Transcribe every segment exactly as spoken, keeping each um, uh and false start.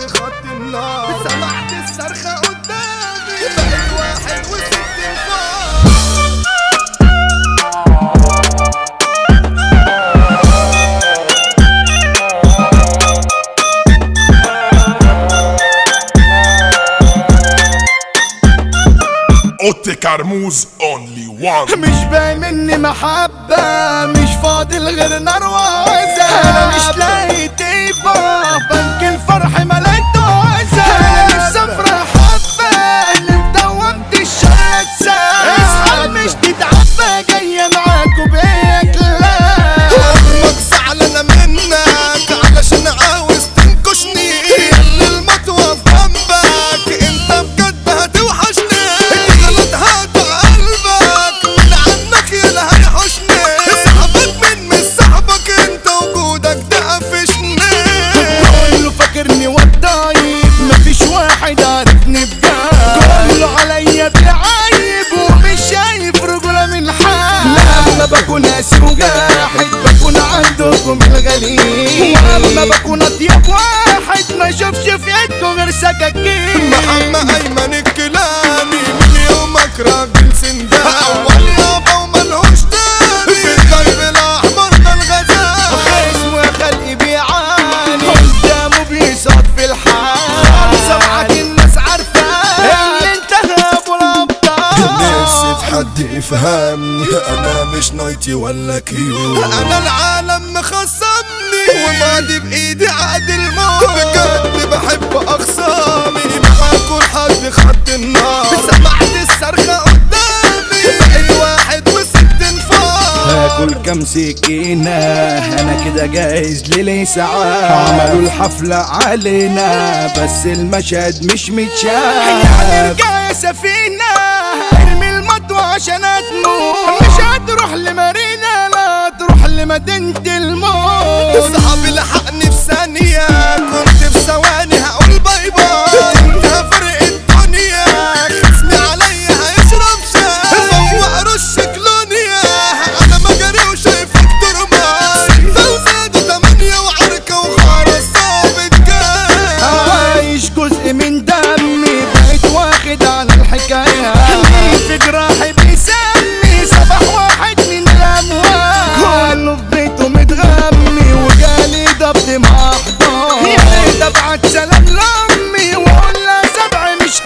خط النار. سمعت الصرخة قدامي بقيت واحد وست انفار. اوتي كرموز اونلي وان. مش باين مني محبة، مش فاضل غير نار وعذاب. انا مش لاقي طيبة، بنك الفرح مليته عذاب. انا نفسي افرح حبة، اللي مدومت الشر اتساب. اصحى مش تتعبى، جاية معاك وبيك لا. امك زعلانة منك علشان عاوز تنكشني. اللي المطوة في جنبك انت بجد هتوحشني. بكون قاسي وجاحد، بكون عندكم الغليل. واما بكون اطيب واحد ما شافش في يدكم غير سكاكين. محمد ايمن الكلامي من يومك راجل سندان. اول يابا وملهوش تاني في الدرب الاحمر ده الغزال. خصمه يا خلقي بيعاني قدامه بيصعد في الحال. سمعك الناس عارفاه اللي انت ابو الابطال. نفسي في حد يفهمني، انا مش نايتي ولا كيو. انا العالم مخصمني وماضي بايدي عقد الموت. بجد بحب اخصامي معاكوا لحد خط النار. سمعت الصرخة قدامي بقيت واحد وست انفار. هاكل كام سكينة انا كده جاهز للإسعاف. عملوا الحفلة علينا بس المشهد مش متشاف. هنرجع يا سفينة ارمي المطوة عشان اتموت. مش هتروح لمارينا، لا تروح لمدينة الموت. صحابي لحقني في ثانية، كنت في ثواني هقول باي باي. انت فرق الدنيا خصمي عليا هيشرب شاي. فوق رش كلونيا انا مجري وشايفك ترمى. ستة وزادوا تمانية وعركة وخرا صابت جاي. عايش جزء من دمي بقيت واخد على الحكاية. في جراحي بيسمي صباح واحد من الاموال. كله في بيته متغمي وجالي ضبط مع حضان. يا ريت ابعت سلام لامي واقول لها سبع مش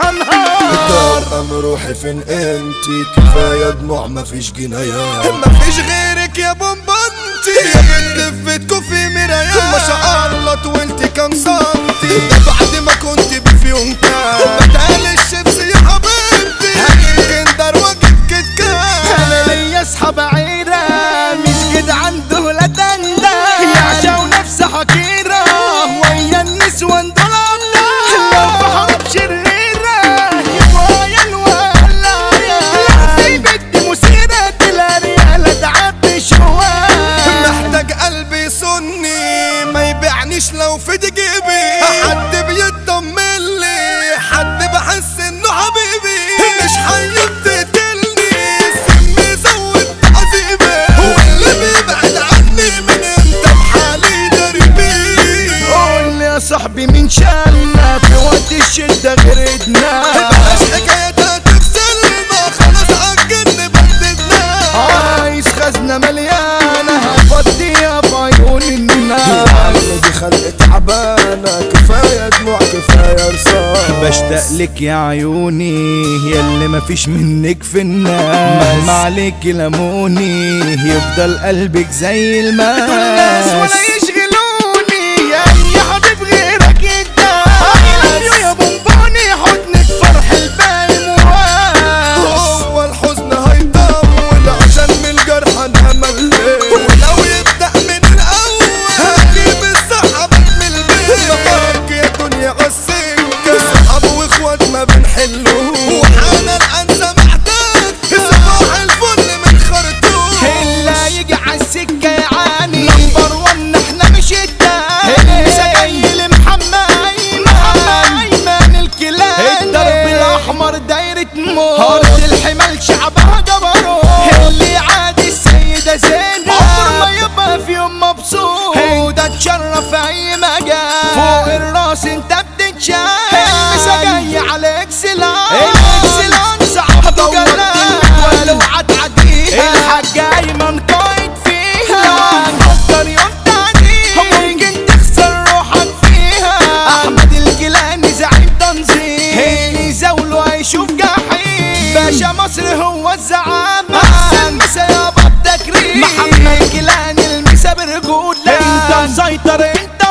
هنهار. ام روحي فين انتي؟ كفايه دموع مفيش جنايات. مفيش غيرك يا بومبانتي، يا بنت في بيتكو في مرايات. ما شاء الله طولتي كام سنتي، ده بعد ما كنت بفيونكا. بتقال الشيبس يا حبيبتي، هجيب كندر واجيب كيت كات. انا ليا اصحاب عيرة مش كده عنده لا دندة. يعشقوا نفس حقيرة ويا النسوان دول ابطال. لو في حرب شريرة يبقى يا الولاية. لو في بنت مثيرة الريالة تعبي شوال. محتاج قلبي يصني ما يبيعنيش لو في جيبي. حد بيطمن لي، حد بحس انه حبيبي. مش هيقتلني سمي زود عذيبي. واللي بيبعد عني من انت بحالي دربي. قول لي يا صاحبي مين شالنا في وقت الشدة غير ايدنا. بلاش حكايتها تفصلنا خلاص عالجن بددنا. عايز خزنة مليانة هفضيها في عيون الناس. دي خلق تعبانة كفاية دموع كفاية رصاص. بشتاق لك يا عيوني ياللي مفيش منك في الناس. مهما عليك لموني يفضل قلبك زي الماس. دول ناس ولا يشغلوني يا اي حبيب غيرك انت. يا بومبوني حضنك فرح الباقي مواس. هو الحزن هيطول عشان من الجرح انا مليت. ولو يبدأ من الاول هجيب الصحة من البيت. نطاق يا دنيا غسيكة صحاب واخوات ما بنحلوه. وحانا الانسى محتاج صباح الفل من خرطوش. اللي يجي عالسكة يعاني نمبر ون احنا باشا مصر هو الزعامة احسن مسا يابا بتكريم محمد كيلاني المسا برجولة انت مسيطر انت